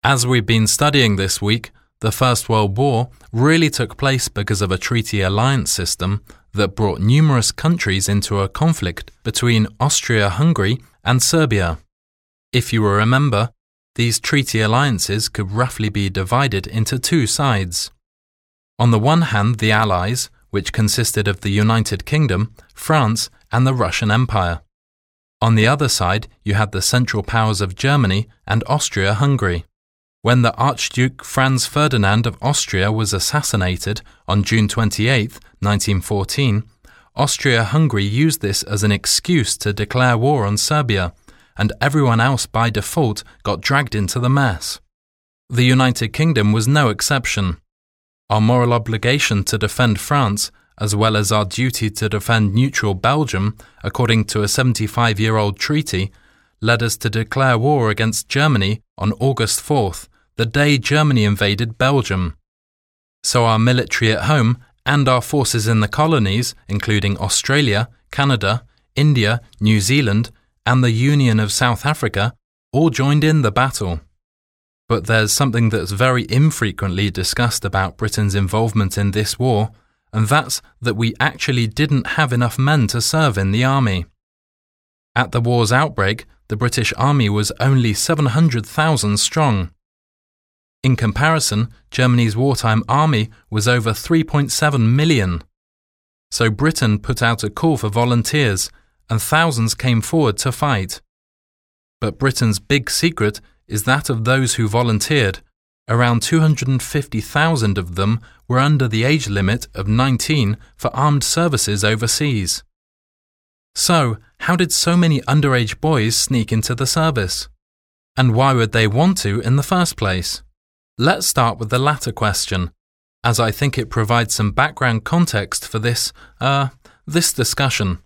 As we've been studying this week, the First World War really took place because of a treaty alliance system that brought numerous countries into a conflict between Austria-Hungary and Serbia. If you will remember, these treaty alliances could roughly be divided into two sides. On the one hand, the Allies, which consisted of the United Kingdom, France, and the Russian Empire. On the other side, you had the Central Powers of Germany and Austria-Hungary. When the Archduke Franz Ferdinand of Austria was assassinated on June 28, 1914, Austria-Hungary used this as an excuse to declare war on Serbia, and everyone else by default got dragged into the mess. The United Kingdom was no exception. Our moral obligation to defend France, as well as our duty to defend neutral Belgium, according to a 75-year-old treaty, led us to declare war against Germany on August 4th, the day Germany invaded Belgium. So our military at home and our forces in the colonies, including Australia, Canada, India, New Zealand, and the Union of South Africa, all joined in the battle. But there's something that's very infrequently discussed about Britain's involvement in this war, and that's that we actually didn't have enough men to serve in the army. At the war's outbreak, the British Army was only 700,000 strong. In comparison, Germany's wartime army was over 3.7 million. So Britain put out a call for volunteers, and thousands came forward to fight. But Britain's big secret is that of those who volunteered. Around 250,000 of them were under the age limit of 19 for armed services overseas. So, how did so many underage boys sneak into the service? And why would they want to in the first place? Let's start with the latter question, as I think it provides some background context for this discussion.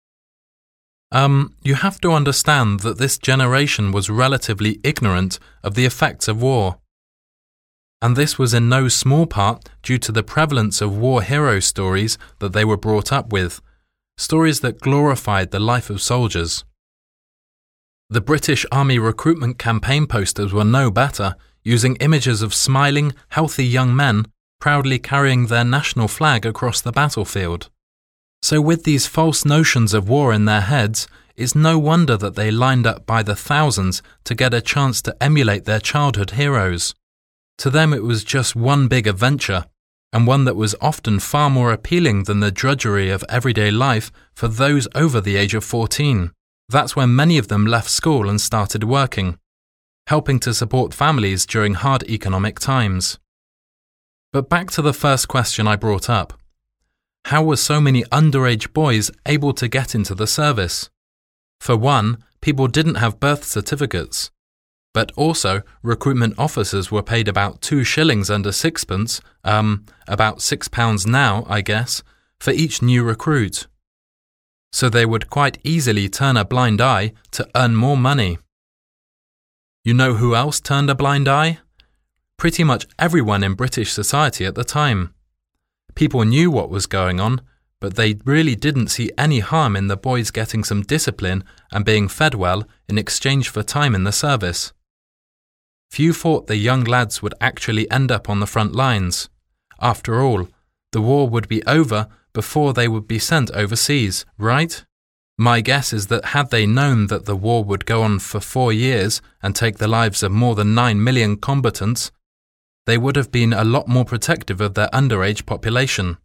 You have to understand that this generation was relatively ignorant of the effects of war. And this was in no small part due to the prevalence of war hero stories that they were brought up with, stories that glorified the life of soldiers. The British Army recruitment campaign posters were no better, using images of smiling, healthy young men proudly carrying their national flag across the battlefield. So with these false notions of war in their heads, it's no wonder that they lined up by the thousands to get a chance to emulate their childhood heroes. To them it was just one big adventure, and one that was often far more appealing than the drudgery of everyday life for those over the age of 14. That's when many of them left school and started working, helping to support families during hard economic times. But back to the first question I brought up. How were so many underage boys able to get into the service? For one, people didn't have birth certificates. But also, recruitment officers were paid about 2 shillings under sixpence, about £6 now, I guess, for each new recruit. So they would quite easily turn a blind eye to earn more money. You know who else turned a blind eye? Pretty much everyone in British society at the time. People knew what was going on, but they really didn't see any harm in the boys getting some discipline and being fed well in exchange for time in the service. Few thought the young lads would actually end up on the front lines. After all, the war would be over before they would be sent overseas, right? My guess is that had they known that the war would go on for 4 years and take the lives of more than 9 million combatants, they would have been a lot more protective of their underage population.